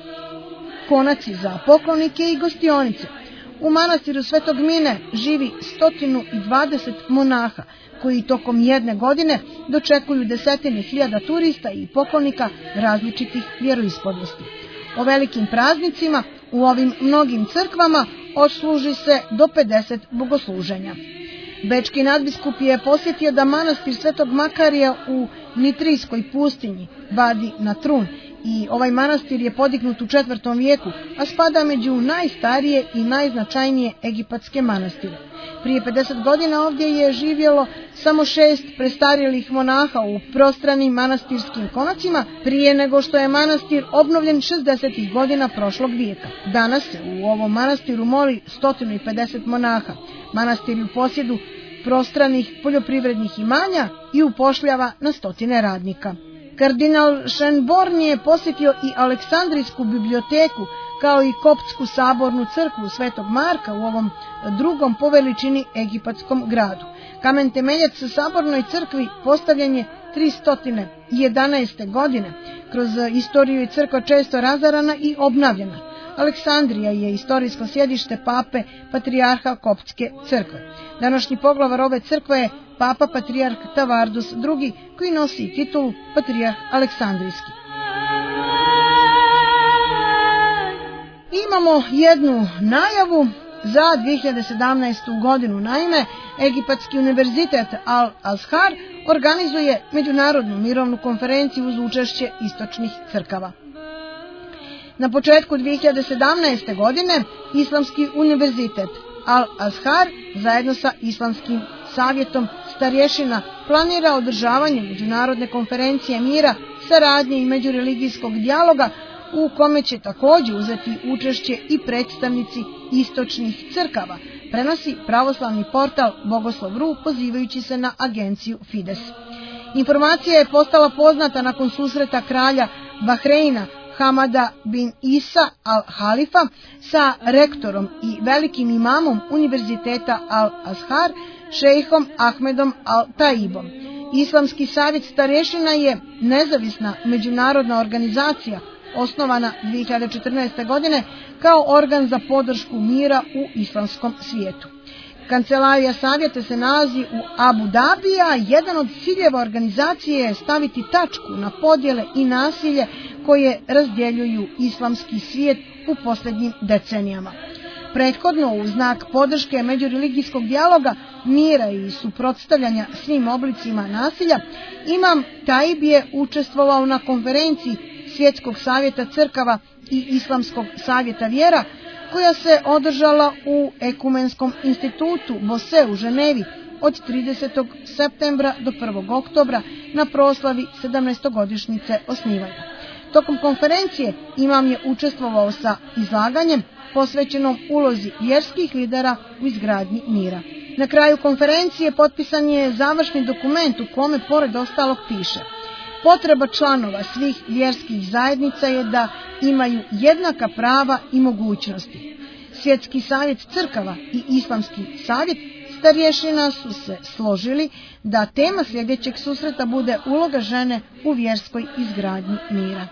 A: konaci za poklonike i gostionice. U manastiru Svetog Mine živi sto dvadeset monaha, koji tokom jedne godine dočekuju desetine hiljada turista i poklonika različitih vjeroispovijesti. O velikim praznicima u ovim mnogim crkvama odsluži se do pedeset bogosluženja. Bečki nadbiskup je posjetio da manastir Svetog Makarija u Nitrijskoj pustinji vadi na trun i ovaj manastir je podignut u četvrtom vijeku, a spada među najstarije i najznačajnije egipatske manastire. Prije pedeset godina ovdje je živjelo samo šest prestarjelih monaha u prostranim manastirskim konacima, prije nego što je manastir obnovljen šezdesetih godina prošlog vijeka. Danas se u ovom manastiru moli sto pedeset monaha. Manastir je u posjedu prostranih poljoprivrednih imanja i upošljava na stotine radnika. Kardinal Šenborn je posjetio i Aleksandrijsku biblioteku, kao i koptsku sabornu crkvu Svetog Marka u ovom drugom po veličini egipatskom gradu. Kamen temeljac sabornoj crkvi postavljen je tristo jedanaeste. godine. Kroz istoriju je crkva često razarana i obnavljana. Aleksandrija je istorijsko sjedište pape patrijarha koptske crkve. Današnji poglavar ove crkve je papa patrijarh Tavardus drugi, koji nosi titulu patrijarh Aleksandrijski. Imamo jednu najavu za dvije hiljade sedamnaestu. godinu. Naime, Egipatski univerzitet Al-Azhar organizuje međunarodnu mirovnu konferenciju uz učešće istočnih crkava. Na početku dvije hiljade sedamnaeste. godine Islamski univerzitet Al-Azhar zajedno sa Islamskim savjetom starješina planira održavanje međunarodne konferencije mira, saradnje i međureligijskog dijaloga u kome će također uzeti učešće i predstavnici istočnih crkava, prenosi pravoslavni portal Bogoslov punkt ru pozivajući se na agenciju Fides. Informacija je postala poznata nakon susreta kralja Bahreina Hamada bin Isa al-Halifa sa rektorom i velikim imamom univerziteta Al-Azhar, šejhom Ahmedom al-Taibom. Islamski savjet starješina je nezavisna međunarodna organizacija osnovana dvije hiljade četrnaeste. godine kao organ za podršku mira u islamskom svijetu. Kancelarija savjeta se nalazi u Abu Dabiju, a jedan od ciljeva organizacije je staviti tačku na podjele i nasilje koje razdjeljuju islamski svijet u posljednjim decenijama. Prethodno, u znak podrške međureligijskog dijaloga, mira i suprotstavljanja svim oblicima nasilja, imam Taib je učestvovao na konferenciji Svjetskog savjeta crkava i Islamskog savjeta vjera, koja se održala u Ekumenskom institutu Bose u Ženevi od tridesetog septembra do prvog oktobra na proslavi sedamnaestogodišnjice osnivanja. Tokom konferencije imam je učestvovao sa izlaganjem posvećenom ulozi vjerskih lidera u izgradnji mira. Na kraju konferencije potpisan je završni dokument u kome pored ostalog piše: potreba članova svih vjerskih zajednica je da imaju jednaka prava i mogućnosti. Svjetski savjet crkava i Islamski savjet starješina su se složili da tema sljedećeg susreta bude uloga žene u vjerskoj izgradnji mira.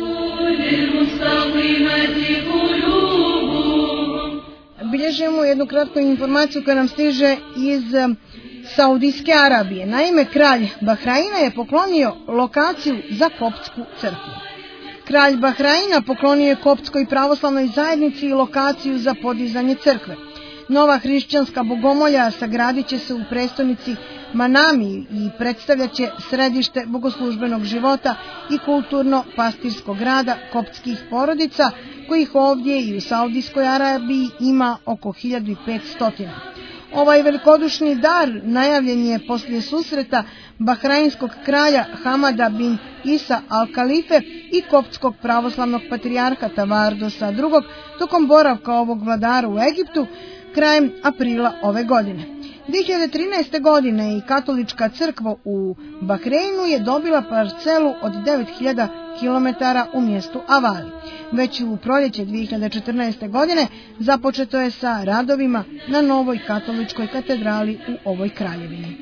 A: Bilježimo jednu kratku informaciju koja nam stiže iz Saudijske Arabije. Naime, kralj Bahreina je poklonio lokaciju za koptsku crkvu. Kralj Bahreina poklonio je koptskoj pravoslavnoj zajednici i lokaciju za podizanje crkve. Nova hrišćanska bogomolja sagradit će se u prestonici Manami i predstavljat će središte bogoslužbenog života i kulturno-pastirskog rada koptskih porodica, kojih ovdje i u Saudijskoj Arabiji ima oko hiljadu petsto. Ovaj velikodušni dar najavljen je poslije susreta bahrajinskog kralja Hamada bin Isa al-Kalife i koptskog pravoslavnog patrijarha Tavardosa drugog tokom boravka ovog vladara u Egiptu krajem aprila ove godine. dvije hiljade trinaeste. godine i katolička crkva u Bahreinu je dobila parcelu od devet hiljada kilometara u mjestu Avali. Već u proljeće dvije hiljade četrnaeste. godine započeto je sa radovima na novoj katoličkoj katedrali u ovoj kraljevini.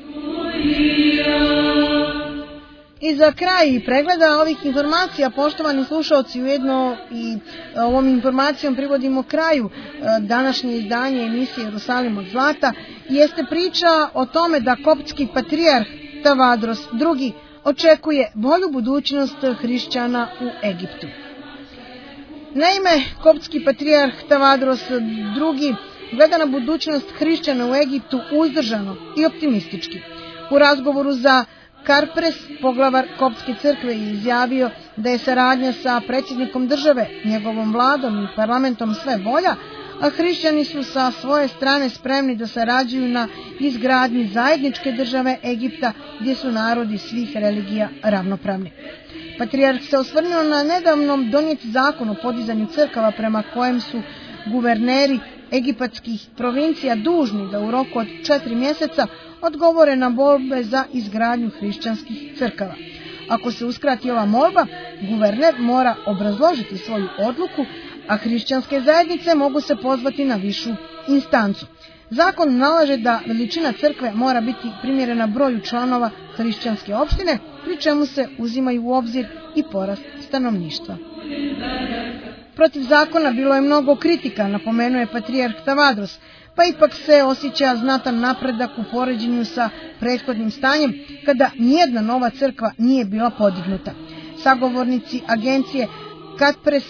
A: I za kraj pregleda ovih informacija, poštovani slušalci, ujedno i ovom informacijom privodimo kraju današnje izdanje emisije Jerusalim od zlata, jeste priča o tome da koptski patrijarh Tavadros drugi očekuje bolju budućnost hrišćana u Egiptu. Naime, koptski patrijarh Tavadros drugi gleda na budućnost hrišćana u Egiptu uzdržano i optimistički. U razgovoru za Karpres, poglavar koptske crkve, je izjavio da je saradnja sa predsjednikom države, njegovom vladom i parlamentom sve bolja, a hrišćani su sa svoje strane spremni da sarađuju na izgradnji zajedničke države Egipta, gdje su narodi svih religija ravnopravni. Patrijarh se osvrnuo na nedavnom donijeti zakon o podizanju crkava prema kojem su guverneri egipatskih provincija dužni da u roku od četiri mjeseca odgovore na molbe za izgradnju hrišćanskih crkava. Ako se uskrati ova molba, guverner mora obrazložiti svoju odluku, a hrišćanske zajednice mogu se pozvati na višu instancu. Zakon nalaže da veličina crkve mora biti primjerena broju članova hrišćanske opštine, pri čemu se uzimaju u obzir i porast stanovništva. Protiv zakona bilo je mnogo kritika, napomenuo je patrijarh Tavadros, pa ipak se osjeća znatan napredak u poređenju sa prethodnim stanjem, kada nijedna nova crkva nije bila podignuta. Sagovornici agencije Katpres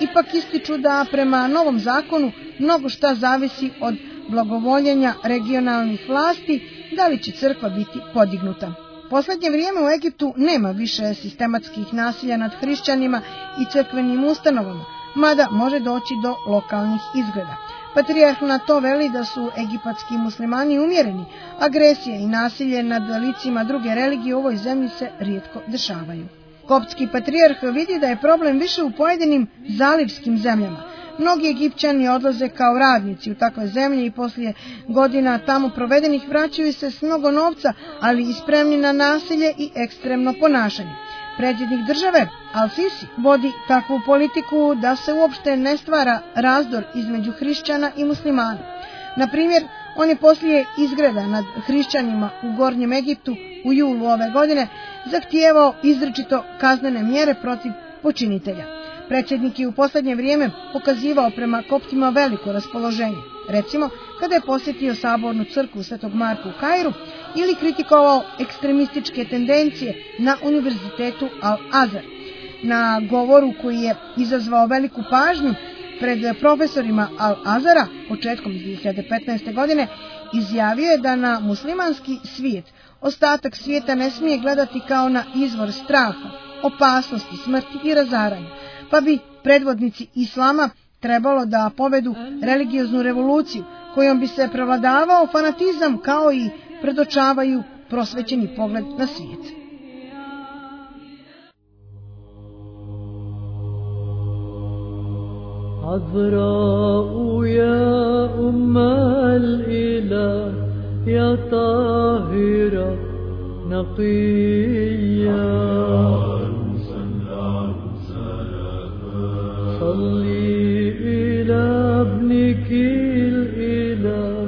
A: ipak ističu da prema novom zakonu mnogo šta zavisi od blagovoljenja regionalnih vlasti, da li će crkva biti podignuta. Poslednje vrijeme u Egiptu nema više sistematskih nasilja nad hrišćanima i crkvenim ustanovama, mada može doći do lokalnih izgreda. Patrijarh na to veli da su egipatski muslimani umjereni, agresije i nasilje nad licima druge religije u ovoj zemlji se rijetko dešavaju. Koptski patrijarh vidi da je problem više u pojedinim zalivskim zemljama. Mnogi Egipćani odlaze kao radnici u takve zemlje i poslije godina tamo provedenih vraćaju se s mnogo novca, ali i spremni na nasilje i ekstremno ponašanje. Predsjednik države, Al-Sisi, vodi takvu politiku da se uopšte ne stvara razdor između hrišćana i muslimana. Na primjer, on je poslije izgreda nad hrišćanima u Gornjem Egiptu u julu ove godine zahtijevao izričito kaznene mjere protiv počinitelja. Predsjednik je u posljednje vrijeme pokazivao prema Koptima veliko raspoloženje, recimo kada je posjetio sabornu crkvu Svetog Marka u Kairu ili kritikovao ekstremističke tendencije na univerzitetu Al-Azhar. Na govoru koji je izazvao veliku pažnju pred profesorima Al-Azhara početkom dvije hiljade petnaeste. godine izjavio je da na muslimanski svijet ostatak svijeta ne smije gledati kao na izvor straha, opasnosti, smrti i razaranja, pa bi predvodnici islama trebalo da povedu religioznu revoluciju kojom bi se prevladavao fanatizam kao i predočavaju prosvećeni pogled na svijet.
C: عذراء يا أم الإله يا طاهرة نقية صلي إلى ابنك الإله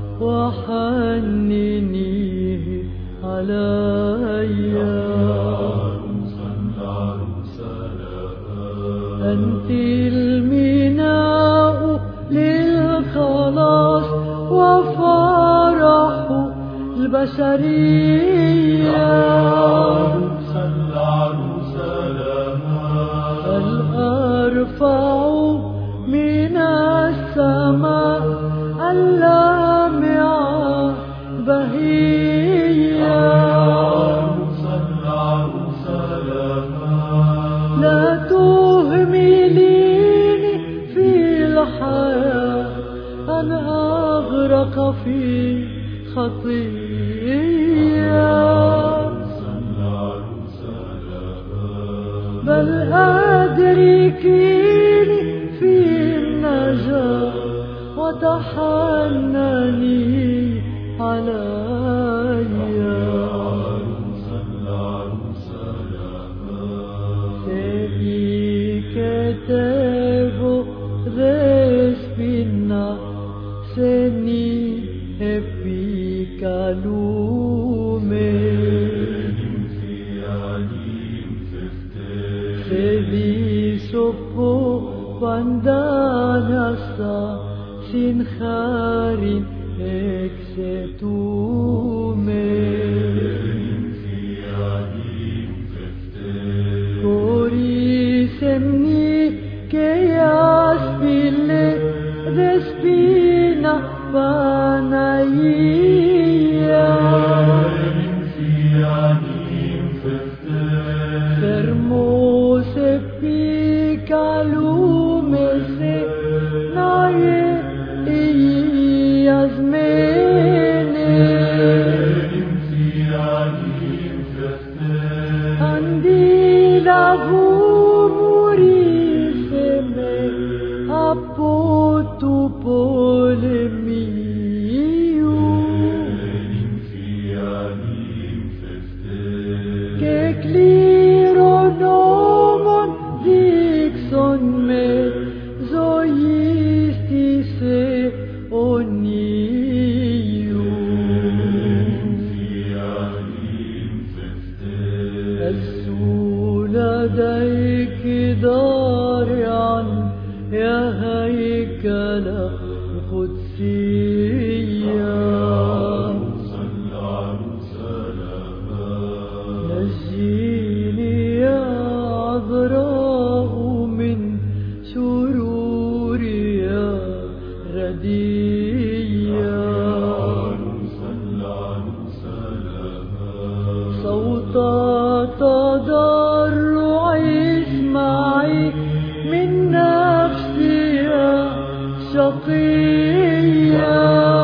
C: وحننيه علي أنت الميناء للخلاص وفرح البشرية الأرفع من السماء اللامعة بهية لا تهمليني في الحياة أن أغرق في خطية بل أدركيني في النجاة وتحنني علي سيدي كتابو ذسبنا سني هبي كالومي Sopo pandanyasa sin harin exetume Corisemi che aspille despina panaia Fermose calume se naie iasmene andila gumurise me apotu polemiu che cliro nomon dixon me zoisti se oniu السولة ديك ضارعا يا هيكل القدسية نجيني يا عذراء من شو تضرعي اسمعي من نفسي يا شقيا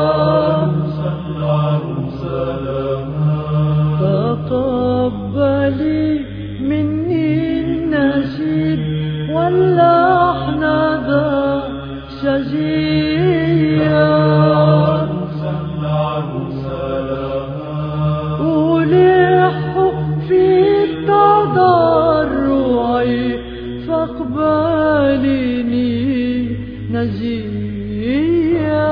C: تقبلي مني النشيد واللحن ذا شجيا ألح في التضرع فاقبلني نجيا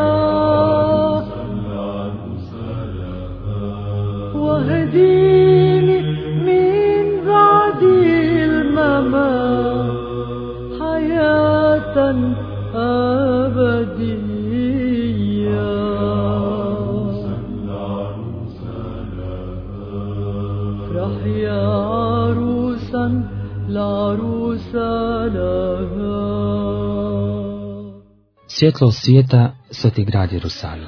C: واهديني من بعد الممات حياة أبدية افرح يا عروسا العروس لها.
F: Svjetlo svijeta, sveti grad Jerusalim.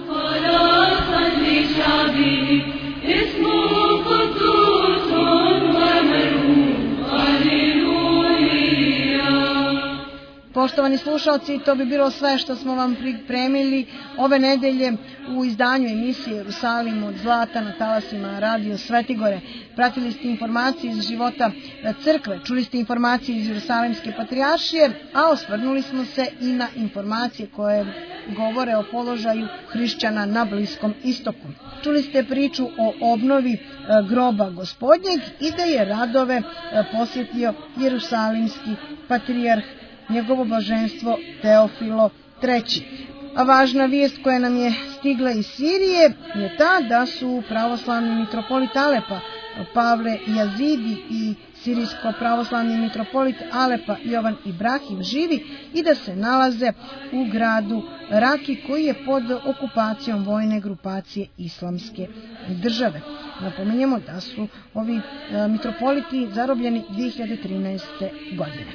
A: Poštovani slušalci, to bi bilo sve što smo vam pripremili ove nedelje u izdanju emisije Jerusalim od zlata na talasima Radio Svetigore. Pratili ste informacije iz života crkve, čuli ste informacije iz Jerusalimske patrijaršije, a osvrnuli smo se i na informacije koje govore o položaju hrišćana na Bliskom istoku. Čuli ste priču o obnovi groba Gospodnjeg i da je radove posjetio Jerusalimski patrijarh, njegovo blaženstvo Teofilo treći. A važna vijest koja nam je stigla iz Sirije je ta da su pravoslavni mitropolit Alepa Pavle Jazidi i sirijsko-pravoslavni mitropolit Alepa Jovan Ibrahim živi i da se nalaze u gradu Raki koji je pod okupacijom vojne grupacije Islamske države. Napominjemo da su ovi mitropoliti zarobljeni dvije hiljade trinaeste. godine.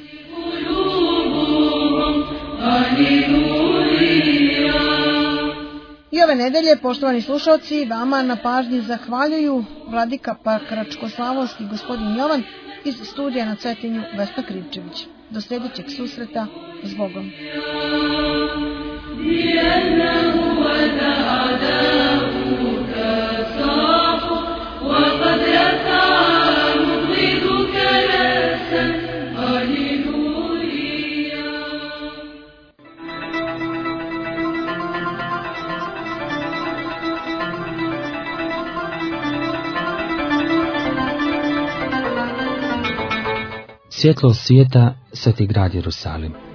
A: I ove nedelje, poštovani slušalci, vama na pažnji zahvaljuju vladika Pakračko-slavonski gospodin Jovan iz studija na Cetinju Vesna Krivčević. Do sljedećeg susreta, s Bogom.
F: Svjetlo svijeta, sveti grad Jerusalim.